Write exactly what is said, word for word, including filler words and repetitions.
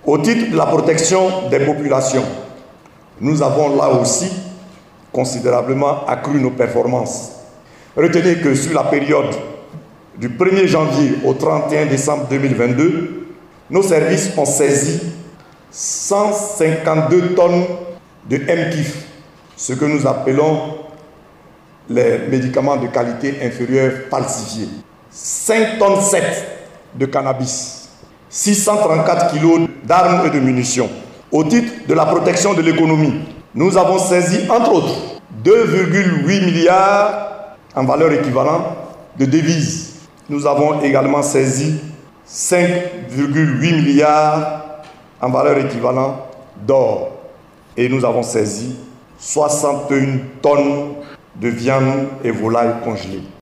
Au titre de la protection des populations, nous avons là aussi considérablement accru nos performances. Retenez que sur la période du premier janvier au trente et un décembre deux mille vingt-deux, nos services ont saisi cent cinquante-deux tonnes de M K I F, ce que nous appelons les médicaments de qualité inférieure falsifiés, cinq tonnes sept de cannabis, six cent trente-quatre kilos d'armes et de munitions. Au titre de la protection de l'économie, nous avons saisi, entre autres, deux virgule huit milliards en valeur équivalente de devises. Nous avons également saisi cinq virgule huit milliards en valeur équivalente d'or. Et nous avons saisi soixante et une tonnes de viande et volailles congelées.